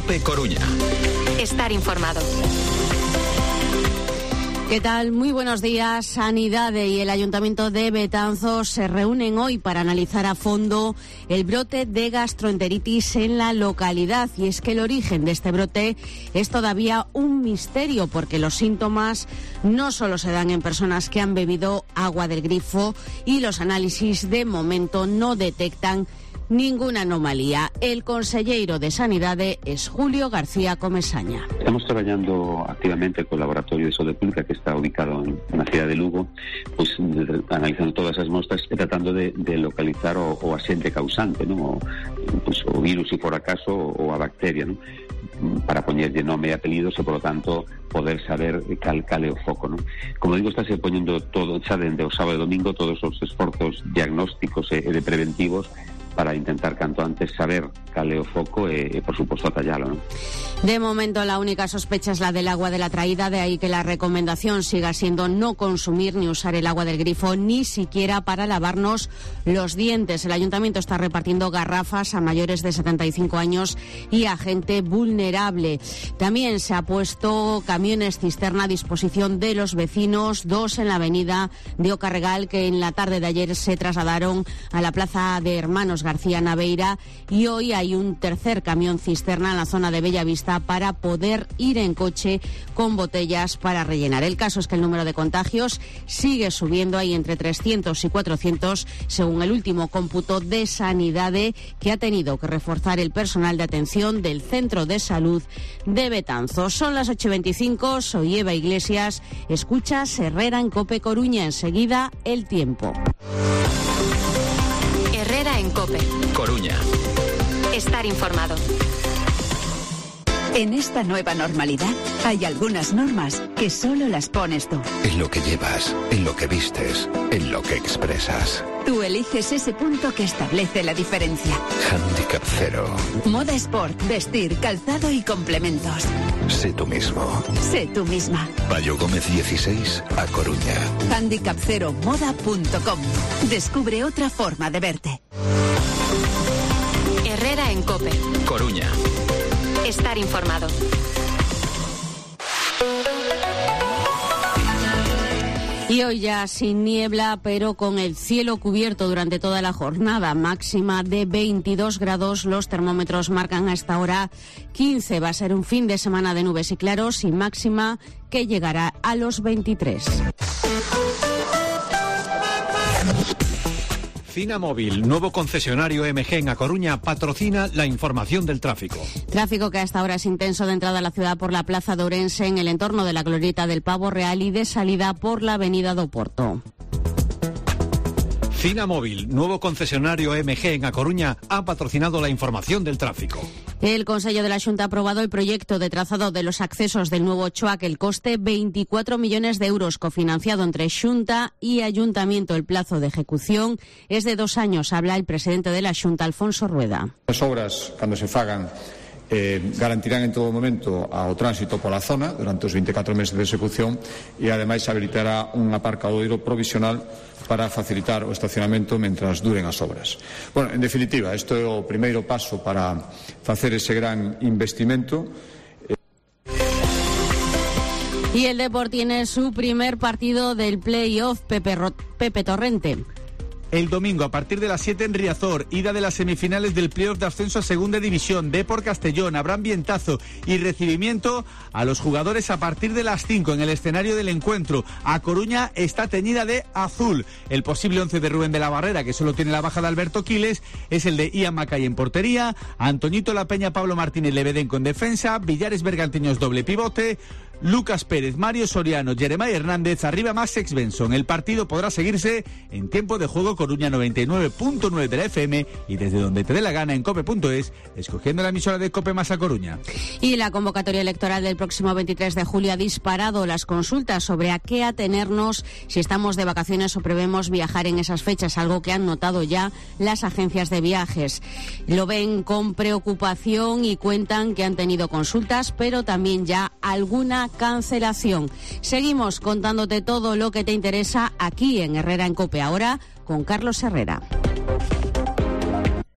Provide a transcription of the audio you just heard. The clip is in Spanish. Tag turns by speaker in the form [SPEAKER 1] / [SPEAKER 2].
[SPEAKER 1] COPE Coruña.
[SPEAKER 2] Estar informado.
[SPEAKER 3] ¿Qué tal? Muy buenos días. Sanidade y el Ayuntamiento de Betanzos se reúnen hoy para analizar a fondo el brote de gastroenteritis en la localidad. Y es que el origen de este brote es todavía un misterio, porque los síntomas no solo se dan en personas que han bebido agua del grifo y los análisis de momento no detectan ninguna anomalía. El conselleiro de Sanidade es Julio García Comesaña.
[SPEAKER 4] Estamos traballando activamente co Laboratorio de Saúde Pública, que está ubicado na cidade de Lugo, pues analizando todas as mostras e tratando de localizar o axente causante, non? O virus, se for acaso, ou a bacteria, non? Para poñerlle nome e apelidos e, por lo tanto, poder saber cal é o foco, non? Como digo, estáse poñendo todo, xa dende o sábado e domingo, todos os esforzos diagnósticos e de preventivos para intentar canto antes saber cal é o foco e por suposto, atallalo, ¿no?
[SPEAKER 3] De momento, la única sospecha es la del agua de la traída, de ahí que la recomendación siga siendo no consumir ni usar el agua del grifo, ni siquiera para lavarnos los dientes. El Ayuntamiento está repartiendo garrafas a mayores de 75 años y a gente vulnerable. También se ha puesto camiones cisterna a disposición de los vecinos, 2 en la avenida de Ocarregal, que en la tarde de ayer se trasladaron a la plaza de Hermanos García Naveira, y hoy hay un tercer camión cisterna en la zona de Bellavista para poder ir en coche con botellas para rellenar. El caso es que el número de contagios sigue subiendo, hay entre 300 y 400 según el último cómputo de Sanidade, que ha tenido que reforzar el personal de atención del Centro de Salud de Betanzos. Son las 8:25, soy Eva Iglesias, escuchas Herrera en COPE Coruña. Enseguida, el tiempo.
[SPEAKER 2] Herrera en COPE
[SPEAKER 1] Coruña.
[SPEAKER 2] Estar informado.
[SPEAKER 5] En esta nueva normalidad hay algunas normas que solo las pones tú.
[SPEAKER 6] En lo que llevas, en lo que vistes, en lo que expresas.
[SPEAKER 5] Tú eliges ese punto que establece la diferencia.
[SPEAKER 6] Handicap Cero.
[SPEAKER 5] Moda Sport, vestir, calzado y complementos.
[SPEAKER 6] Sé tú mismo.
[SPEAKER 5] Sé tú misma.
[SPEAKER 6] Bayo Gómez 16, A Coruña.
[SPEAKER 5] handicapceromoda.com. Descubre otra forma de verte.
[SPEAKER 2] Herrera en COPE
[SPEAKER 1] Coruña.
[SPEAKER 2] Estar informado.
[SPEAKER 3] Y hoy ya sin niebla, pero con el cielo cubierto durante toda la jornada, máxima de 22 grados. Los termómetros marcan a esta hora 15. Va a ser un fin de semana de nubes y claros y máxima que llegará a los 23.
[SPEAKER 7] Cinamóvil, nuevo concesionario MG en A Coruña, patrocina la información del tráfico.
[SPEAKER 3] Tráfico que hasta ahora es intenso de entrada a la ciudad por la Plaza de Ourense, en el entorno de la Glorieta del Pavo Real, y de salida por la Avenida do Porto.
[SPEAKER 7] Cinamóvil, nuevo concesionario MG en A Coruña, ha patrocinado la información del tráfico.
[SPEAKER 3] El Consello de la Xunta ha aprobado el proyecto de trazado de los accesos del nuevo CHOAC, el coste 24 millones de euros, cofinanciado entre Xunta y Ayuntamiento. El plazo de ejecución es de 2 años. Habla el presidente de la Xunta, Alfonso Rueda.
[SPEAKER 8] As obras, cando se fagan, garantirán en todo momento ao tránsito pola zona durante os 24 meses de execución, e ademais habilitará un aparcadoiro provisional para facilitar o estacionamento mentras duren as obras. Bueno, en definitiva, isto é o primeiro paso para facer ese gran investimento.
[SPEAKER 3] Y el Depor tiene su primer partido del play-off. Pepe Torrente.
[SPEAKER 9] El domingo, a partir de las 7 en Riazor, ida de las semifinales del playoff de ascenso a Segunda División. Depor Castellón, habrá ambientazo y recibimiento a los jugadores a partir de las 5 en el escenario del encuentro. A Coruña está teñida de azul. El posible 11 de Rubén de la Barrera, que solo tiene la baja de Alberto Quiles, es el de Ian Macay en portería, Antoñito La Peña, Pablo Martínez Lebedenco en defensa, Villares Bergantiños doble pivote, Lucas Pérez, Mario Soriano, Jeremiah Hernández, arriba Max Benson. El partido podrá seguirse en tiempo de juego Coruña 99.9 de la FM y desde donde te dé la gana en cope.es, escogiendo la emisora de Cope más A Coruña.
[SPEAKER 3] Y la convocatoria electoral del próximo 23 de julio ha disparado las consultas sobre a qué atenernos si estamos de vacaciones o prevemos viajar en esas fechas, algo que han notado ya las agencias de viajes. Lo ven con preocupación y cuentan que han tenido consultas, pero también ya alguna cancelación. Seguimos contándote todo lo que te interesa aquí en Herrera en COPE, ahora con Carlos Herrera.